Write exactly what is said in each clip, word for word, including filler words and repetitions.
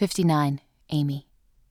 fifty-nine, Amy.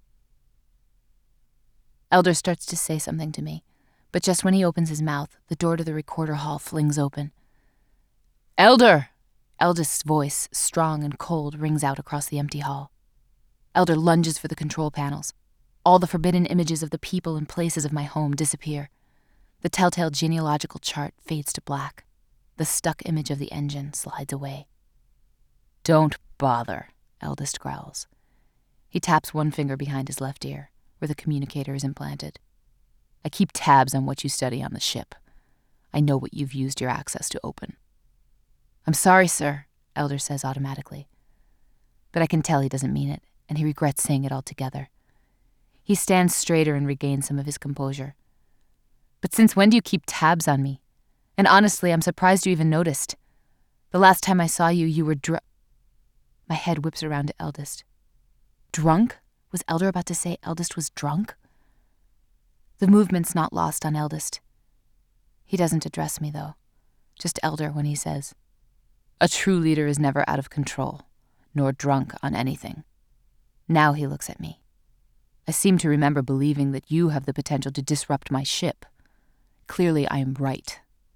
Elder starts to say something to me, but just when he opens his mouth, the door to the recorder hall flings open. Elder! Eldest's voice, strong and cold, rings out across the empty hall. Elder lunges for the control panels. All the forbidden images of the people and places of my home disappear. The telltale genealogical chart fades to black. The stuck image of the engine slides away. Don't bother, Eldest growls. He taps one finger behind his left ear, where the communicator is implanted. I keep tabs on what you study on the ship. I know what you've used your access to open. I'm sorry, sir, Elder says automatically. But I can tell he doesn't mean it, and he regrets saying it altogether. He stands straighter and regains some of his composure. But since when do you keep tabs on me? And honestly, I'm surprised you even noticed. The last time I saw you, you were dr- My head whips around to Eldest. Drunk? Was Elder about to say Eldest was drunk? The movement's not lost on Eldest. He doesn't address me, though. Just Elder when he says, a true leader is never out of control, nor drunk on anything. Now he looks at me. I seem to remember believing that you have the potential to disrupt my ship. Clearly, I am right.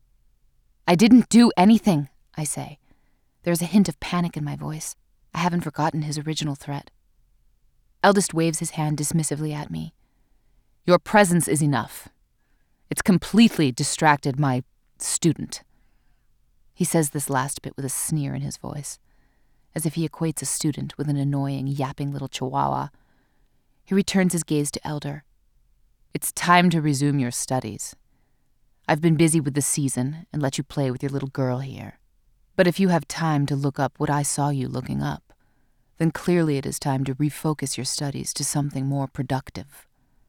I didn't do anything, I say. There's a hint of panic in my voice. I haven't forgotten his original threat. Eldest waves his hand dismissively at me. Your presence is enough. It's completely distracted my student. He says this last bit with a sneer in his voice, as if he equates a student with an annoying, yapping little chihuahua. He returns his gaze to Elder. It's time to resume your studies. I've been busy with the season and let you play with your little girl here. But if you have time to look up what I saw you looking up, then clearly it is time to refocus your studies to something more productive.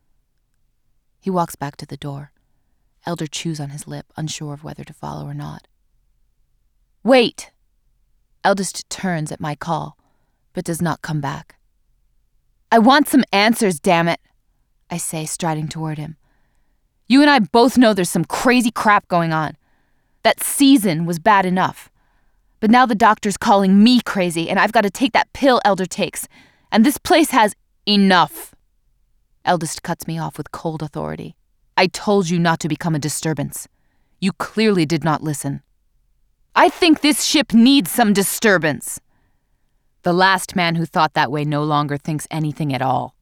He walks back to the door. Elder chews on his lip, unsure of whether to follow or not. Wait! Eldest turns at my call, but does not come back. I want some answers, damn it, I say, striding toward him. You and I both know there's some crazy crap going on. That season was bad enough. But now the doctor's calling me crazy, and I've got to take that pill Elder takes. And this place has enough. Eldest cuts me off with cold authority. I told you not to become a disturbance. You clearly did not listen. I think this ship needs some disturbance. The last man who thought that way no longer thinks anything at all.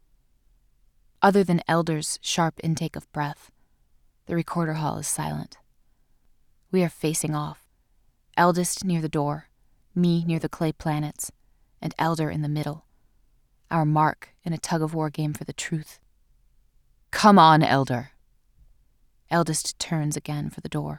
Other than Elder's sharp intake of breath, the recorder hall is silent. We are facing off. Eldest near the door, me near the clay planets, and Elder in the middle. Our mark in a tug-of-war game for the truth. Come on, Elder. Eldest turns again for the door.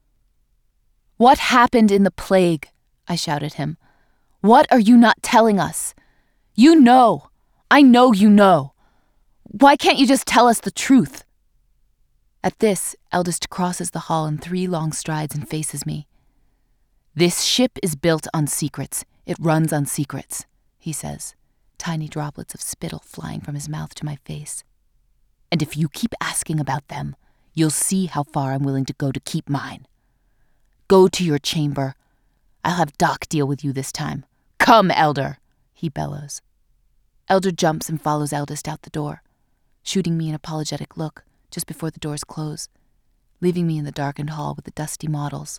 What happened in the plague? I shout at him. What are you not telling us? You know. I know you know. Why can't you just tell us the truth? At this, Eldest crosses the hall in three long strides and faces me. This ship is built on secrets. It runs on secrets, he says, tiny droplets of spittle flying from his mouth to my face. And if you keep asking about them, you'll see how far I'm willing to go to keep mine. Go to your chamber. I'll have Doc deal with you this time. Come, Elder, he bellows. Elder jumps and follows Eldest out the door, shooting me an apologetic look just before the doors close, leaving me in the darkened hall with the dusty models.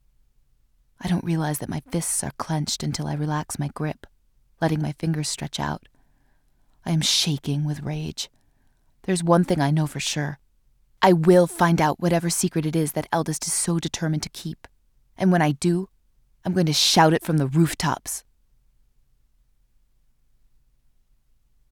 I don't realize that my fists are clenched until I relax my grip, letting my fingers stretch out. I am shaking with rage. There's one thing I know for sure. I will find out whatever secret it is that Eldest is so determined to keep. And when I do, I'm going to shout it from the rooftops.